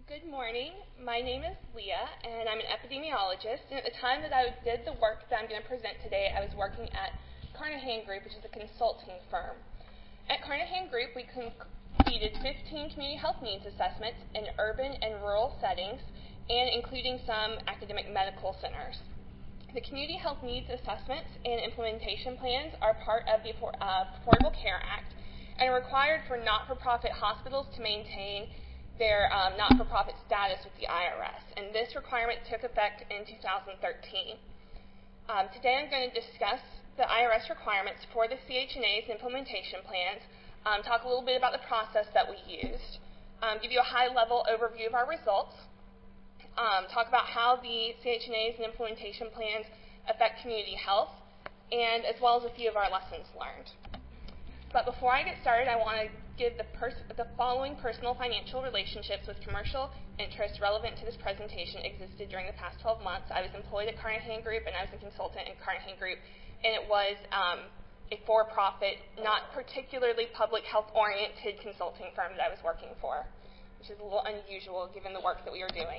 Good morning. My name is Leah, and I'm an epidemiologist. And at the time that I did the work that I'm going to present today, I was working at Carnahan Group, which is a consulting firm. At Carnahan Group, we completed 15 community health needs assessments in urban and rural settings, and including some academic medical centers. The community health needs assessments and implementation plans are part of the Affordable Care Act and are required for not-for-profit hospitals to maintain their not-for-profit status with the IRS, and this requirement took effect in 2013. Today I'm going to discuss the IRS requirements for the CHNA's implementation plans, talk a little bit about the process that we used, give you a high-level overview of our results, talk about how the CHNA's and implementation plans affect community health, and as well as a few of our lessons learned. But before I get started, I want to give the following personal financial relationships with commercial interests relevant to this presentation existed during the past 12 months. I was employed at Carnahan Group, and I was a consultant at Carnahan Group, and it was a for-profit, not particularly public health-oriented consulting firm that I was working for, which is a little unusual given the work that we were doing.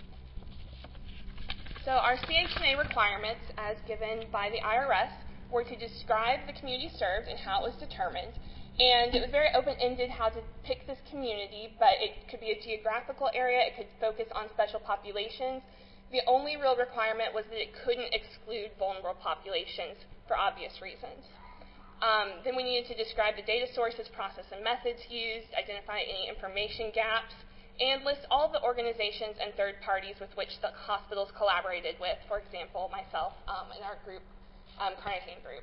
So our CHNA requirements, as given by the IRS, were to describe the community served and how it was determined. And it was very open-ended how to pick this community, but it could be a geographical area, it could focus on special populations. The only real requirement was that it couldn't exclude vulnerable populations for obvious reasons. Then we needed to describe the data sources, process, and methods used, identify any information gaps, and list all the organizations and third parties with which the hospitals collaborated with, for example, myself and our group, Carnahan Group.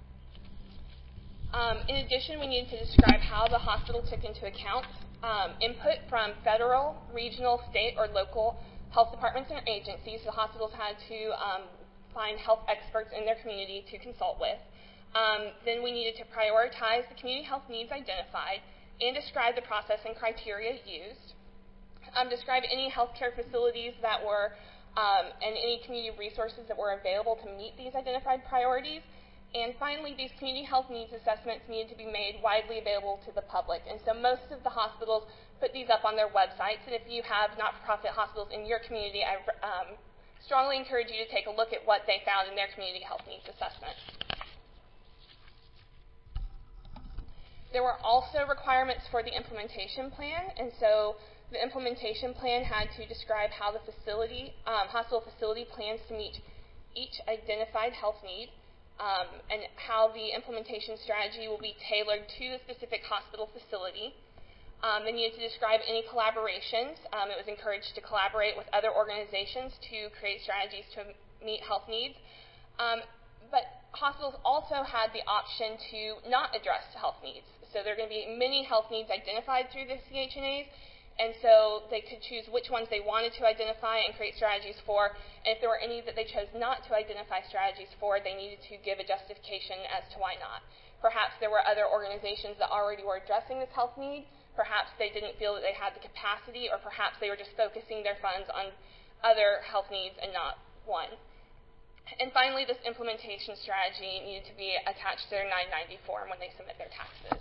In addition, we needed to describe how the hospital took into account input from federal, regional, state, or local health departments and agencies. The hospitals had to find health experts in their community to consult with. Then we needed to prioritize the community health needs identified and describe the process and criteria used. Describe any healthcare facilities that were and any community resources that were available to meet these identified priorities. And finally, these community health needs assessments needed to be made widely available to the public. And so most of the hospitals put these up on their websites. And if you have not-for-profit hospitals in your community, I strongly encourage you to take a look at what they found in their community health needs assessments. There were also requirements for the implementation plan. And so the implementation plan had to describe how the hospital facility plans to meet each identified health need. And how the implementation strategy will be tailored to the specific hospital facility. They needed to describe any collaborations. It was encouraged to collaborate with other organizations to create strategies to meet health needs. But hospitals also had the option to not address health needs. So there are going to be many health needs identified through the CHNAs, and so they could choose which ones they wanted to identify and create strategies for. And if there were any that they chose not to identify strategies for, they needed to give a justification as to why not. Perhaps there were other organizations that already were addressing this health need. Perhaps they didn't feel that they had the capacity, or perhaps they were just focusing their funds on other health needs and not one. And finally, this implementation strategy needed to be attached to their 990 form when they submit their taxes.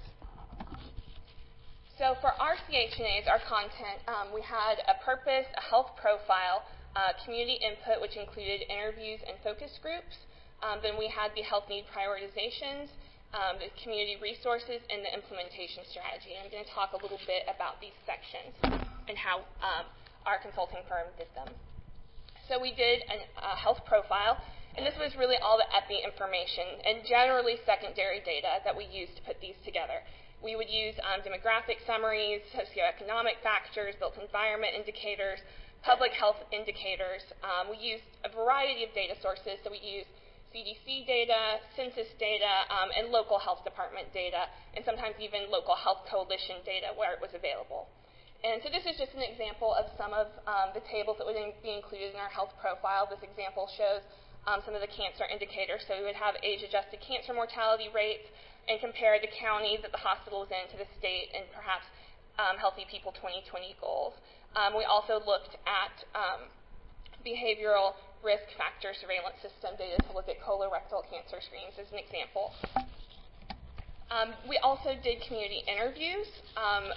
So for our CHNAs, our content, we had a purpose, a health profile, community input, which included interviews and focus groups. Then we had the health need prioritizations, the community resources, and the implementation strategy. And I'm going to talk a little bit about these sections and how our consulting firm did them. So we did a health profile, and this was really all the epi information and generally secondary data that we used to put these together. We would use demographic summaries, socioeconomic factors, built environment indicators, public health indicators. We used a variety of data sources. So we used CDC data, census data, and local health department data, and sometimes even local health coalition data where it was available. And so this is just an example of some of the tables that would be included in our health profile. This example shows some of the cancer indicators. So we would have age-adjusted cancer mortality rates, and compare the county that the hospital is in to the state and perhaps Healthy People 2020 goals. We also looked at behavioral risk factor surveillance system data to look at colorectal cancer screenings as an example. We also did community interviews.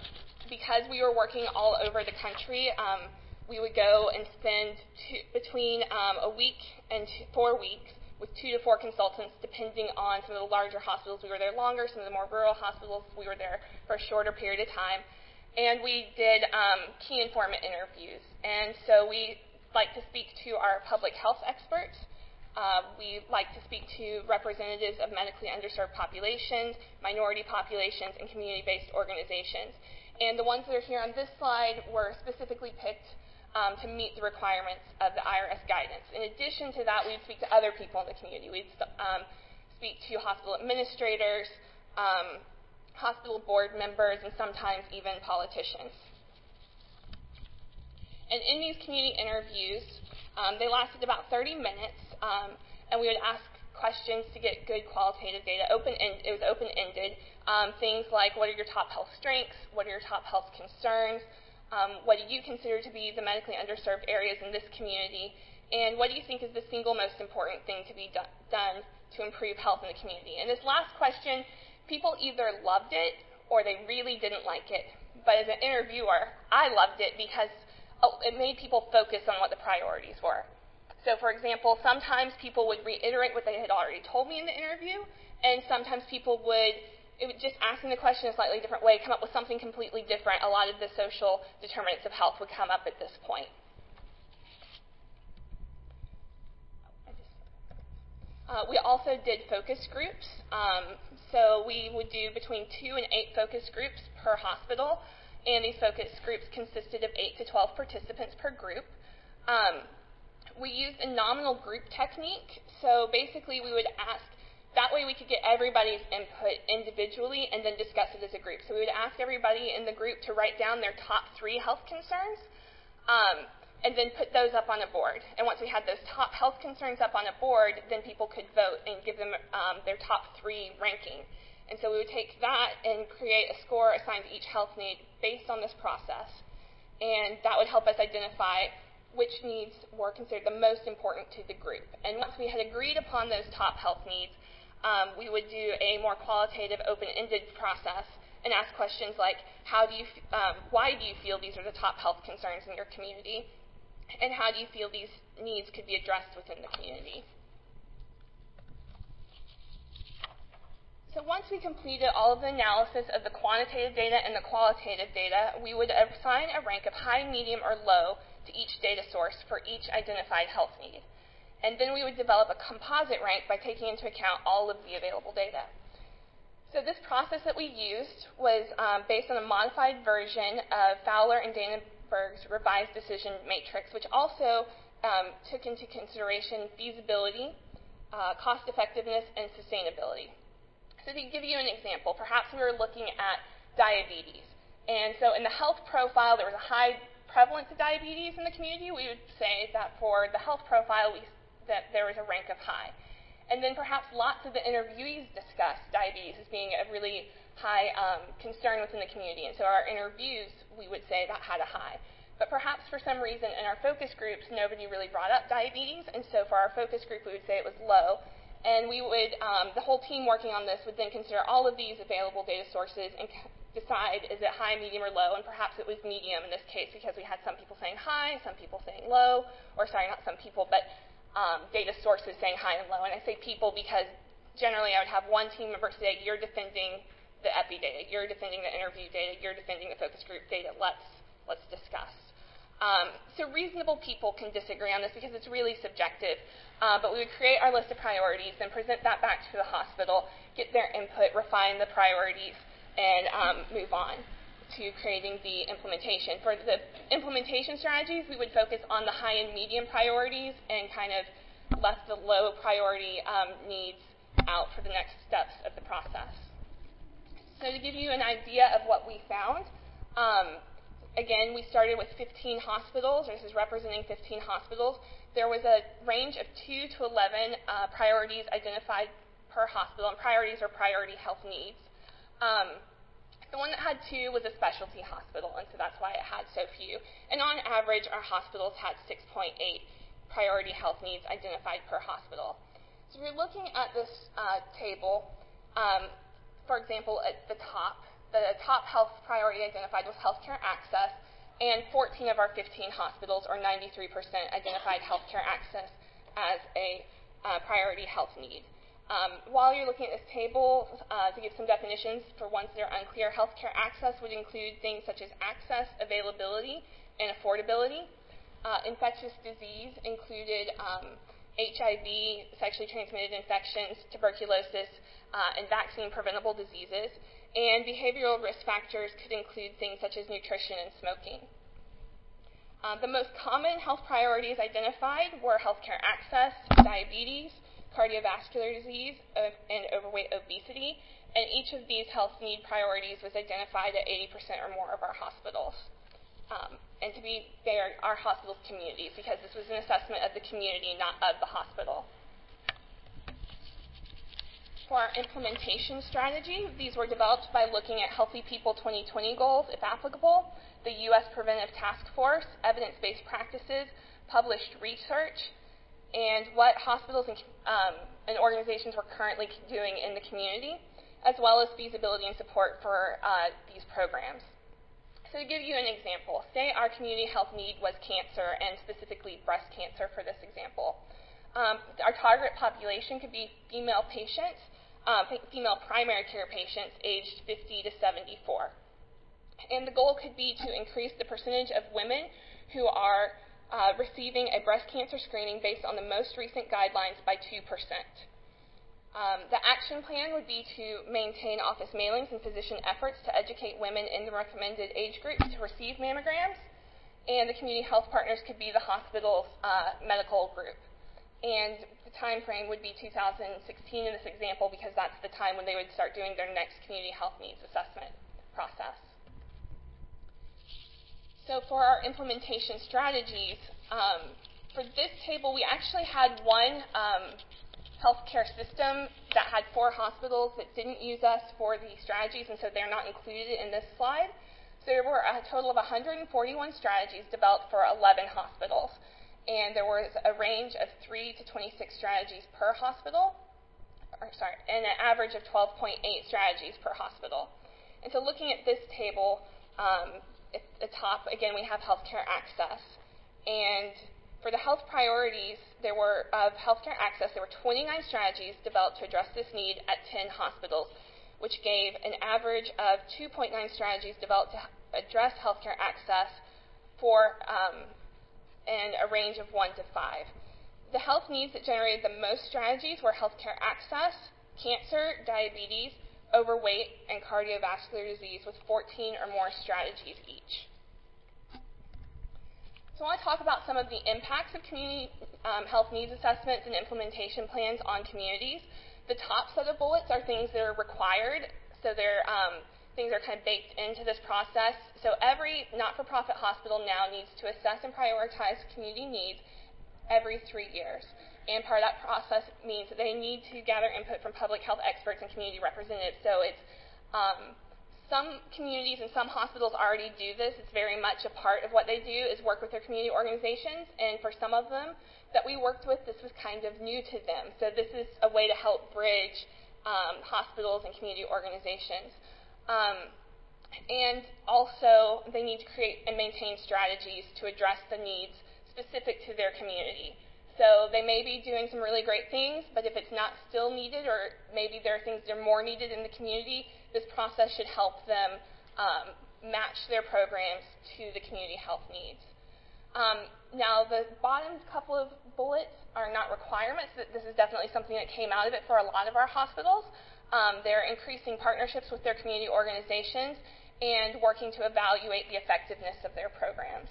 because we were working all over the country, we would go and spend between a week and 4 weeks with 2 to 4 consultants, depending on some of the larger hospitals. We were there longer. Some of the more rural hospitals, we were there for a shorter period of time. And we did key informant interviews. And so we like to speak to our public health experts. We like to speak to representatives of medically underserved populations, minority populations, and community-based organizations. And the ones that are here on this slide were specifically picked to meet the requirements of the IRS guidance. In addition to that, we'd speak to other people in the community. We'd speak to hospital administrators, hospital board members, and sometimes even politicians. And in these community interviews, they lasted about 30 minutes, and we would ask questions to get good qualitative data. It was open-ended. Things like, what are your top health strengths? What are your top health concerns? What do you consider to be the medically underserved areas in this community? And what do you think is the single most important thing to be done to improve health in the community? And this last question, people either loved it or they really didn't like it. But as an interviewer, I loved it because it made people focus on what the priorities were. So, for example, sometimes people would reiterate what they had already told me in the interview, and sometimes people would just asking the question in a slightly different way, come up with something completely different. A lot of the social determinants of health would come up at this point. We also did focus groups. So we would do between 2 and 8 focus groups per hospital, and these focus groups consisted of 8 to 12 participants per group. We used a nominal group technique. So basically we would ask, that way we could get everybody's input individually and then discuss it as a group. So we would ask everybody in the group to write down their top 3 health concerns and then put those up on a board. And once we had those top health concerns up on a board, then people could vote and give them their top 3 ranking. And so we would take that and create a score assigned to each health need based on this process. And that would help us identify which needs were considered the most important to the group. And once we had agreed upon those top health needs, we would do a more qualitative, open-ended process and ask questions like, why do you feel these are the top health concerns in your community? And how do you feel these needs could be addressed within the community? So once we completed all of the analysis of the quantitative data and the qualitative data, we would assign a rank of high, medium, or low to each data source for each identified health need. And then we would develop a composite rank by taking into account all of the available data. So this process that we used was based on a modified version of Fowler and Dannenberg's revised decision matrix, which also took into consideration feasibility, cost effectiveness, and sustainability. So to give you an example, perhaps we were looking at diabetes. And so in the health profile, there was a high prevalence of diabetes in the community. We would say that for the health profile, that there was a rank of high. And then perhaps lots of the interviewees discussed diabetes as being a really high concern within the community. And so our interviews, we would say that had a high. But perhaps for some reason in our focus groups, nobody really brought up diabetes. And so for our focus group, we would say it was low. And we would, the whole team working on this would then consider all of these available data sources and decide, is it high, medium, or low? And perhaps it was medium in this case because we had some people saying high, some people saying low, or sorry, not some people, but data sources saying high and low. And I say people because generally I would have one team member say, you're defending the epi data, you're defending the interview data, you're defending the focus group data, let's discuss. So reasonable people can disagree on this because it's really subjective. But we would create our list of priorities and present that back to the hospital, get their input, refine the priorities, and move on to creating the implementation. For the implementation strategies, we would focus on the high and medium priorities and kind of left the low priority needs out for the next steps of the process. So to give you an idea of what we found, again, we started with 15 hospitals. This is representing 15 hospitals. There was a range of 2 to 11 priorities identified per hospital, and priorities are priority health needs. The one that had 2 was a specialty hospital, and so that's why it had so few. And on average, our hospitals had 6.8 priority health needs identified per hospital. So if you're looking at this table, for example, at the top, the top health priority identified was healthcare access, and 14 of our 15 hospitals, or 93%, identified healthcare access as a priority health need. While you're looking at this table, to give some definitions for ones that are unclear, healthcare access would include things such as access, availability, and affordability. Infectious disease included HIV, sexually transmitted infections, tuberculosis, and vaccine-preventable diseases. And behavioral risk factors could include things such as nutrition and smoking. The most common health priorities identified were healthcare access, diabetes, cardiovascular disease, and overweight obesity. And each of these health need priorities was identified at 80% or more of our hospitals. And to be fair, our hospital's communities, because this was an assessment of the community, not of the hospital. For our implementation strategy, these were developed by looking at Healthy People 2020 goals, if applicable, the U.S. Preventive Task Force, evidence-based practices, published research, and what hospitals and organizations were currently doing in the community, as well as feasibility and support for these programs. So to give you an example, say our community health need was cancer, and specifically breast cancer for this example. Our target population could be female patients, female primary care patients aged 50 to 74. And the goal could be to increase the percentage of women who are receiving a breast cancer screening based on the most recent guidelines by 2%. The action plan would be to maintain office mailings and physician efforts to educate women in the recommended age groups to receive mammograms, and the community health partners could be the hospital's medical group. And the time frame would be 2016 in this example, because that's the time when they would start doing their next community health needs assessment process. So for our implementation strategies, for this table, we actually had one healthcare system that had 4 hospitals that didn't use us for the strategies, and so they're not included in this slide. So there were a total of 141 strategies developed for 11 hospitals, and there was a range of 3 to 26 strategies per hospital, and an average of 12.8 strategies per hospital. And so looking at this table, at the top, again, we have healthcare access. And for the health priorities, of healthcare access, there were 29 strategies developed to address this need at 10 hospitals, which gave an average of 2.9 strategies developed to address healthcare access for and a range of 1 to 5. The health needs that generated the most strategies were healthcare access, cancer, diabetes, overweight, and cardiovascular disease, with 14 or more strategies each. So I want to talk about some of the impacts of community health needs assessments and implementation plans on communities. The top set of bullets are things that are required, so they're things that are kind of baked into this process. So every not-for-profit hospital now needs to assess and prioritize community needs every 3 years. And part of that process means that they need to gather input from public health experts and community representatives. So it's some communities and some hospitals already do this. It's very much a part of what they do is work with their community organizations. And for some of them that we worked with, this was kind of new to them. So this is a way to help bridge hospitals and community organizations. And also, they need to create and maintain strategies to address the needs specific to their community. So they may be doing some really great things, but if it's not still needed, or maybe there are things that are more needed in the community, this process should help them match their programs to the community health needs. Now, the bottom couple of bullets are not requirements. This is definitely something that came out of it for a lot of our hospitals. They're increasing partnerships with their community organizations and working to evaluate the effectiveness of their programs.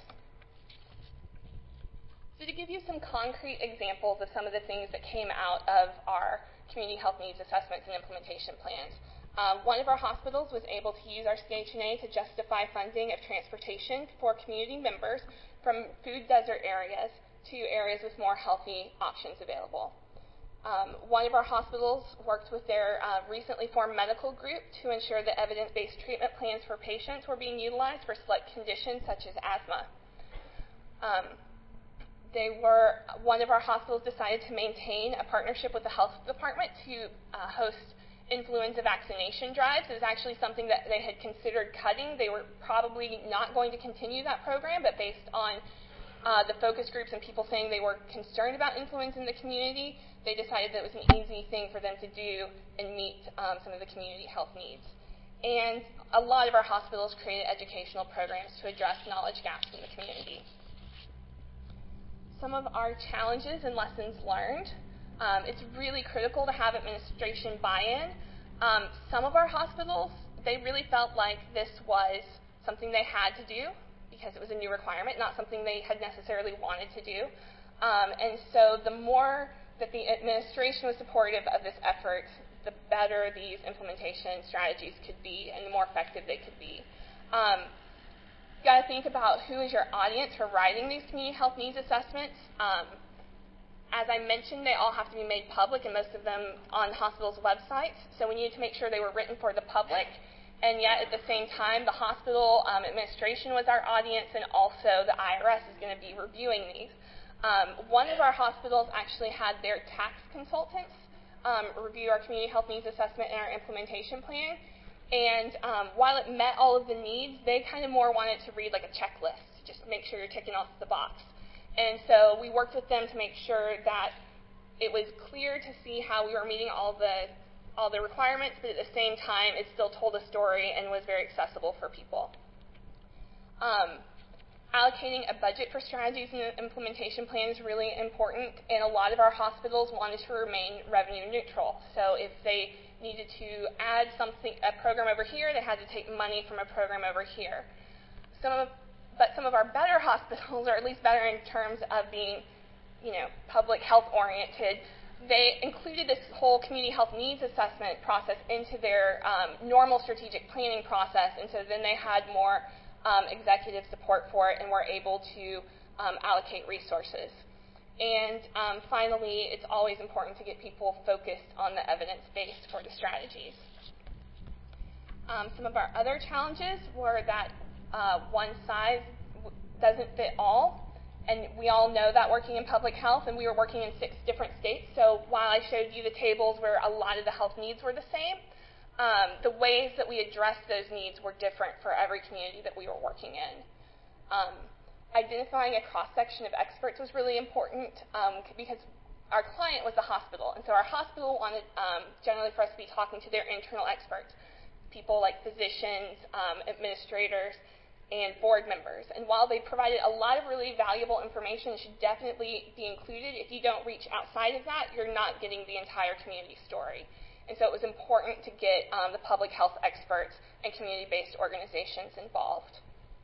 So to give you some concrete examples of some of the things that came out of our community health needs assessments and implementation plans. One of our hospitals was able to use our CHNA to justify funding of transportation for community members from food desert areas to areas with more healthy options available. One of our hospitals worked with their recently formed medical group to ensure that evidence-based treatment plans for patients were being utilized for select conditions such as asthma. One of our hospitals decided to maintain a partnership with the health department to host influenza vaccination drives. It was actually something that they had considered cutting. They were probably not going to continue that program, but based on the focus groups and people saying they were concerned about influenza in the community, they decided that it was an easy thing for them to do and meet some of the community health needs. And a lot of our hospitals created educational programs to address knowledge gaps in the community. Some of our challenges and lessons learned. It's really critical to have administration buy-in. Some of our hospitals, they really felt like this was something they had to do because it was a new requirement, not something they had necessarily wanted to do. And so the more that the administration was supportive of this effort, the better these implementation strategies could be and the more effective they could be. You got to think about who is your audience for writing these community health needs assessments. As I mentioned, they all have to be made public, and most of them on hospitals' websites. So we needed to make sure they were written for the public, and yet at the same time, the hospital administration was our audience, and also the IRS is going to be reviewing these. One of our hospitals actually had their tax consultants review our community health needs assessment and our implementation plan. And while it met all of the needs, they kind of more wanted to read like a checklist, just to make sure you're ticking off the box. And so we worked with them to make sure that it was clear to see how we were meeting all the requirements, but at the same time, it still told a story and was very accessible for people. Allocating a budget for strategies in the implementation plan is really important, and a lot of our hospitals wanted to remain revenue neutral. So if they needed to add a program over here, they had to take money from a program over here. But some of our better hospitals, or at least better in terms of being, public health oriented, they included this whole community health needs assessment process into their normal strategic planning process, and so then they had more executive support for it and were able to allocate resources. And finally, it's always important to get people focused on the evidence base for the strategies. Some of our other challenges were that one size doesn't fit all. And we all know that working in public health, and we were working in 6 different states. So while I showed you the tables where a lot of the health needs were the same, the ways that we addressed those needs were different for every community that we were working in. Identifying a cross-section of experts was really important because our client was the hospital. And so our hospital wanted generally for us to be talking to their internal experts, people like physicians, administrators, and board members. And while they provided a lot of really valuable information, it should definitely be included. If you don't reach outside of that, you're not getting the entire community story. And so it was important to get the public health experts and community-based organizations involved.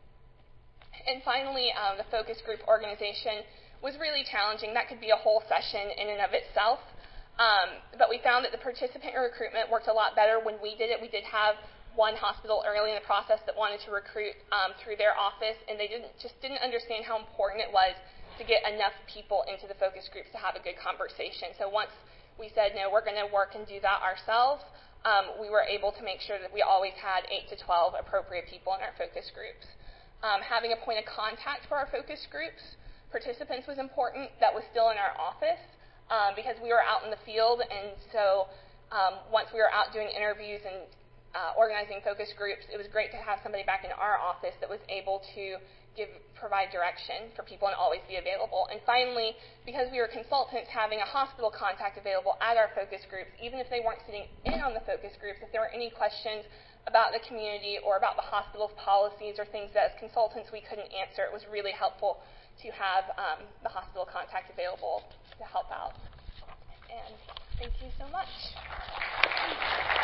And finally, the focus group organization was really challenging. That could be a whole session in and of itself. But we found that the participant recruitment worked a lot better when we did it. We did have one hospital early in the process that wanted to recruit through their office, and they didn't understand how important it was to get enough people into the focus groups to have a good conversation. So once we said, no, we're going to work and do that ourselves, we were able to make sure that we always had 8 to 12 appropriate people in our focus groups. Having a point of contact for our focus groups participants was important. That was still in our office because we were out in the field, and so once we were out doing interviews and organizing focus groups, it was great to have somebody back in our office that was able to provide direction for people and always be available. And finally, because we were consultants, having a hospital contact available at our focus groups, even if they weren't sitting in on the focus groups, if there were any questions about the community or about the hospital's policies or things that as consultants we couldn't answer, it was really helpful to have the hospital contact available to help out. And thank you so much.